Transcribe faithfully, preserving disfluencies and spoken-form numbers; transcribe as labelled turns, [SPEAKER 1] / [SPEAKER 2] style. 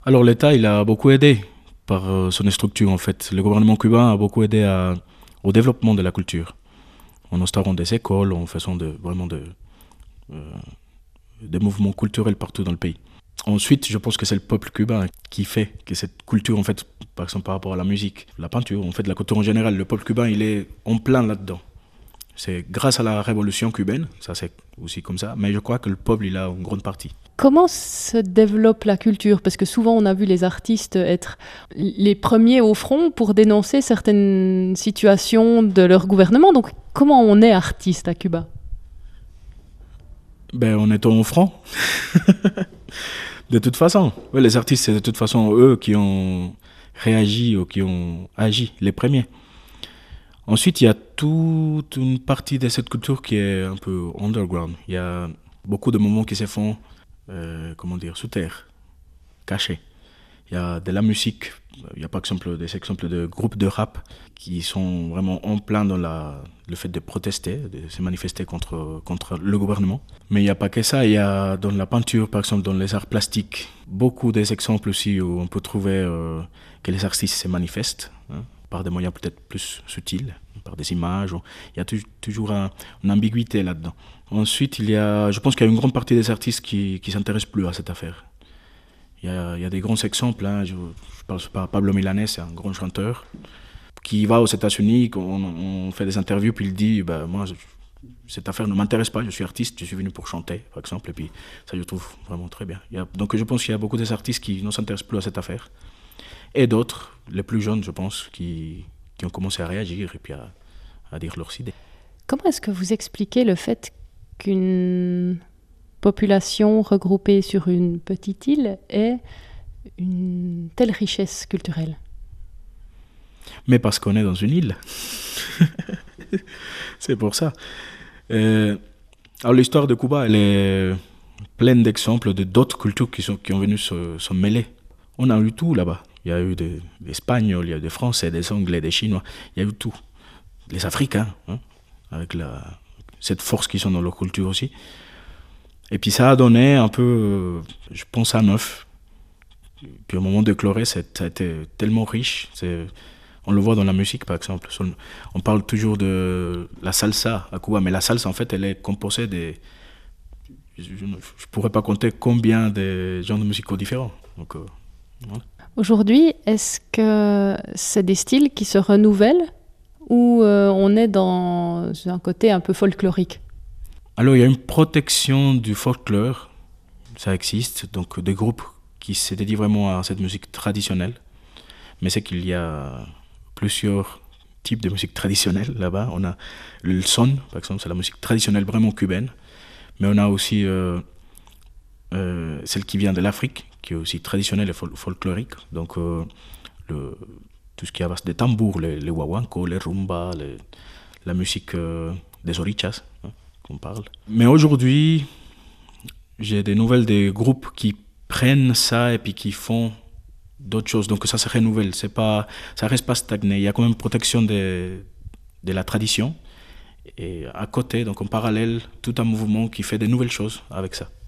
[SPEAKER 1] Alors l'État, il a beaucoup aidé par euh, son structure en fait. Le gouvernement cubain a beaucoup aidé à- au développement de la culture, en instaurant des écoles, en faisant de, vraiment de, euh, des mouvements culturels partout dans le pays. Ensuite, je pense que c'est le peuple cubain qui fait que cette culture, en fait, par exemple par rapport à la musique, la peinture, en fait, la culture en général, le peuple cubain, il est en plein là-dedans. C'est grâce à la révolution cubaine, ça c'est aussi comme ça, mais je crois que le peuple, il a une grande partie.
[SPEAKER 2] Comment se développe la culture? Parce que souvent on a vu les artistes être les premiers au front pour dénoncer certaines situations de leur gouvernement. Donc comment on est artiste à Cuba?
[SPEAKER 1] Ben, en étant au front, de toute façon. Ouais, les artistes, c'est de toute façon eux qui ont réagi ou qui ont agi les premiers. Ensuite, il y a toute une partie de cette culture qui est un peu underground. Il y a beaucoup de moments qui se font, euh, comment dire, sous terre, cachés. Il y a de la musique, il y a par exemple des exemples de groupes de rap qui sont vraiment en plein dans la, le fait de protester, de se manifester contre, contre le gouvernement. Mais il n'y a pas que ça, il y a dans la peinture, par exemple dans les arts plastiques, beaucoup d'exemples aussi où on peut trouver euh, que les artistes se manifestent, hein, par des moyens peut-être plus subtils, par des images. Il y a tu, toujours un, une ambiguïté là-dedans. Ensuite, il y a, je pense qu'il y a une grande partie des artistes qui ne s'intéressent plus à cette affaire. Il y a, il y a des grands exemples. Hein. Je, je parle pas Pablo Milanés, c'est un grand chanteur qui va aux États-Unis, on, on fait des interviews, puis il dit bah, moi, je, cette affaire ne m'intéresse pas, je suis artiste, je suis venu pour chanter, par exemple. Et puis ça, je trouve vraiment très bien. Il y a, donc je pense qu'il y a beaucoup d'artistes qui ne s'intéressent plus à cette affaire. Et d'autres, les plus jeunes, je pense, qui, qui ont commencé à réagir et puis à, à dire leurs idées.
[SPEAKER 2] Comment est-ce que vous expliquez le fait qu'une population regroupée sur une petite île ait une telle richesse culturelle?
[SPEAKER 1] Mais parce qu'on est dans une île. C'est pour ça. Euh, alors l'histoire de Cuba, elle est pleine d'exemples de d'autres cultures qui sont, qui ont venu se, se mêler. On a eu tout là-bas. Il y a eu des, des Espagnols, il y a eu des Français, des Anglais, des Chinois. Il y a eu tout. Les Africains, hein, avec la, cette force qui sont dans leur culture aussi. Et puis ça a donné un peu, euh, je pense, à neuf. Puis au moment d'éclorer, ça a été tellement riche. C'est, on le voit dans la musique, par exemple. On parle toujours de la salsa à Cuba, mais la salsa, en fait, elle est composée de... Je ne pourrais pas compter combien de genres de musicaux différents. Donc, euh, voilà.
[SPEAKER 2] Aujourd'hui, est-ce que c'est des styles qui se renouvellent ou euh, on est dans un côté un peu folklorique?
[SPEAKER 1] Alors, il y a une protection du folklore, ça existe, donc des groupes qui se dédient vraiment à cette musique traditionnelle. Mais c'est qu'il y a plusieurs types de musique traditionnelle là-bas. On a le son, par exemple, c'est la musique traditionnelle vraiment cubaine. Mais on a aussi euh, euh, celle qui vient de l'Afrique, qui est aussi traditionnelle et fol- folklorique. Donc, euh, le, tout ce qui est à base des tambours, les, les guaguancos, les rumbas, les, la musique euh, des orichas, hein, qu'on parle. Mais aujourd'hui, j'ai des nouvelles des groupes qui prennent ça et puis qui font d'autres choses. Donc ça se renouvelle, c'est pas, ça reste pas stagné. Il y a quand même protection de, de la tradition. Et à côté, donc en parallèle, tout un mouvement qui fait de nouvelles choses avec ça.